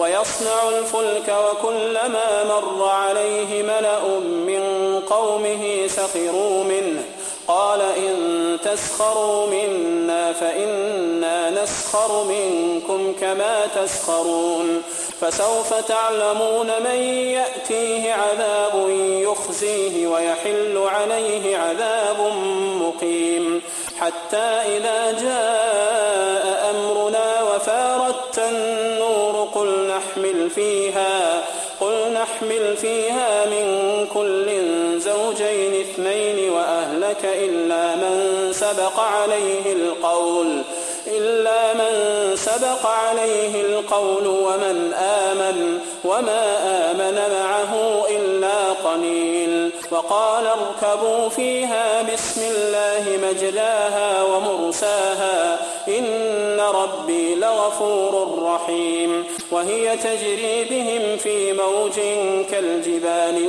ويصنع الفلك وكلما مر عليه ملأ من قومه سخروا منه قال إن تسخروا منا فإنا نسخر منكم كما تسخرون فسوف تعلمون من يأتيه عذاب يخزيه ويحل عليه عذاب مقيم حتى إذا جاء أمرنا وفارت النور قل نحمل فيها من كل زوجين اثنين وأهلك إلا من سبق عليه القول وما آمن معه إلا قليل وقال اركبوا فيها بسم الله مجراها ومرساها إن ربي لغفور رحيم وهي تجري بهم في موج كالجبال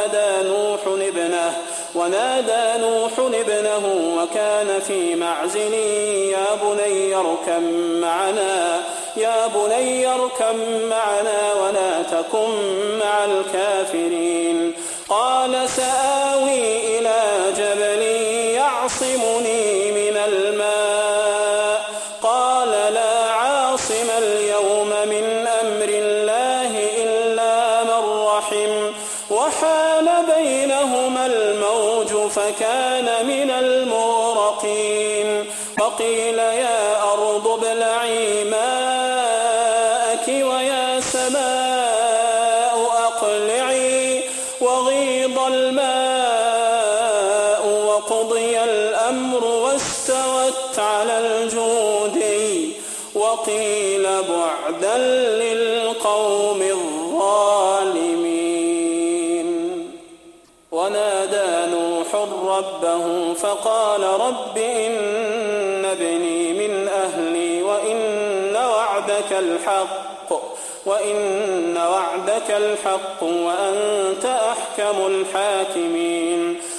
ونادى نوح ابنه وكان في معزل يا بني اركب معنا ولا تكن مع الكافرين قال سآوي إلى جبل يعصمني من الماء قال لا عاصم اليوم من أمر الله إلا من رحم وحال بينهما الموج فكان من المغرقين وقيل يا أرض ابلعي ماءك ويا سماء أقلعي وغيض الماء وقضي الأمر واستوت على الجودي وقيل بعدا للقوم الظالمين ونادى نوح ربه فقال رب إن ابني من أهلي وإن وعدك الحق وأنت أحكم الحاكمين